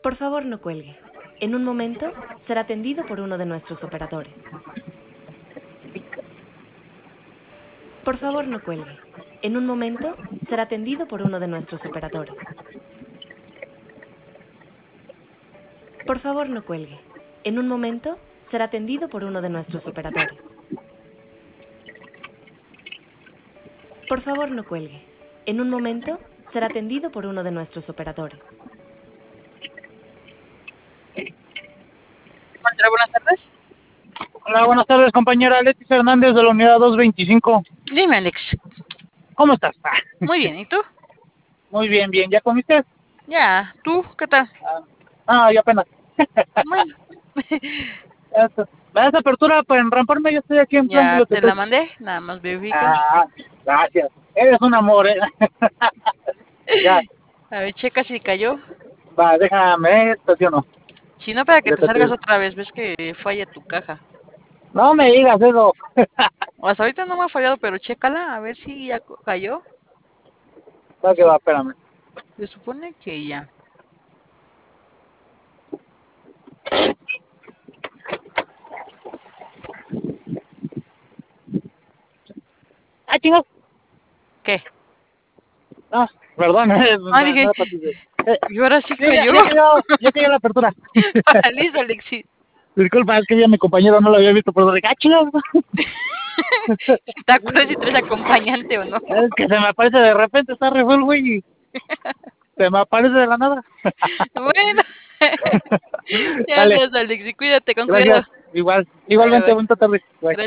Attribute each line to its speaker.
Speaker 1: Por favor, no cuelgue. En un momento será atendido por uno de nuestros operadores. Por favor, no cuelgue. En un momento será atendido por uno de nuestros operadores. Por favor, no cuelgue. En un momento será atendido por uno de nuestros operadores. Por favor, no cuelgue. En un momento será atendido por uno de nuestros operadores.
Speaker 2: Hola, buenas tardes.
Speaker 3: Hola, buenas tardes, compañera Leti Fernández de la unidad 225.
Speaker 2: Dime, Alex.
Speaker 3: ¿Cómo estás?
Speaker 2: Muy bien, ¿y tú?
Speaker 3: Muy bien, bien. ¿Ya comiste?
Speaker 2: Ya, ¿tú qué tal?
Speaker 3: Ya apenas.
Speaker 2: Bueno,
Speaker 3: ¿Me das apertura para enramparme? Yo estoy aquí en plan de
Speaker 2: ya
Speaker 3: lo que
Speaker 2: te la
Speaker 3: estoy.
Speaker 2: mandé, nada más verifica.
Speaker 3: Gracias. Eres un amor, ¿eh? Ya,
Speaker 2: A ver, checa si cayó.
Speaker 3: va, déjame, estaciono.
Speaker 2: Si no, para que
Speaker 3: Ya
Speaker 2: te
Speaker 3: te
Speaker 2: salgas
Speaker 3: digo.
Speaker 2: otra vez, ves que falla tu caja.
Speaker 3: No me digas eso.
Speaker 2: O hasta ahorita no me ha fallado, pero chécala, a ver si ya cayó.
Speaker 3: Va que va, espérame.
Speaker 2: Se supone que ya.
Speaker 3: Chingos.
Speaker 2: ¿Qué?
Speaker 3: No, perdón,
Speaker 2: Ah, dije,
Speaker 3: no, papi.
Speaker 2: y ahora sí
Speaker 3: Sí, ya,
Speaker 2: cayó.
Speaker 3: ya cayó la apertura.
Speaker 2: Listo, Alexis.
Speaker 3: Disculpa, es que ya mi compañero no lo había visto, pero de chingos.
Speaker 2: Es que te acuerdas si traes acompañante o no.
Speaker 3: Es que se me aparece de repente, está re full, güey, y se me aparece de la nada.
Speaker 2: Bueno, ya
Speaker 3: Dale,
Speaker 2: andas, Alexis, cuídate con cuidado.
Speaker 3: gracias. Igual,
Speaker 2: Bye,
Speaker 3: igualmente,
Speaker 2: bye.
Speaker 3: bonita tarde. Bye.
Speaker 2: Gracias.